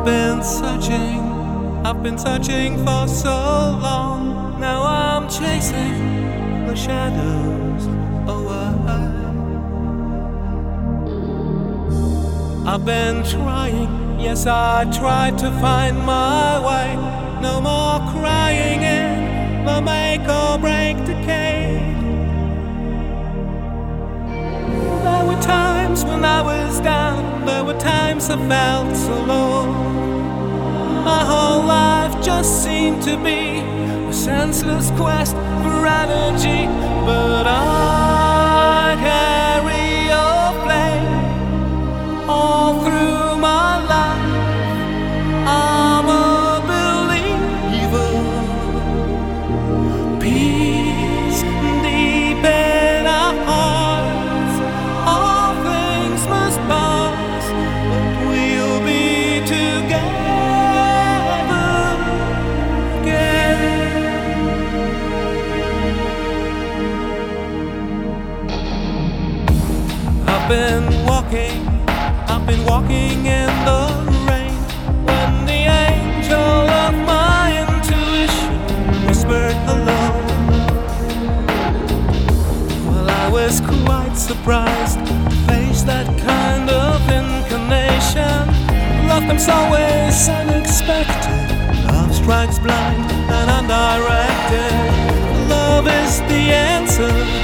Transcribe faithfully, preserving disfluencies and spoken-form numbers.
I've been searching, I've been searching for so long. Now I'm chasing the shadows away. I've been trying, yes I tried to find my way. No more crying in the make or break decade. There were times when I was down, there were times I felt so low. My whole life just seemed to be a senseless quest for energy. But I carry your flame all through my life. I'm a believer. Peace deep in our hearts. All things must pass, but we'll be together again. I've been walking, I've been walking in the rain, when the angel of my intuition whispered hello. Well, I was quite surprised to face that kind of incarnation. Love comes always unexpected. Love strikes blind and undirected. Love is the answer.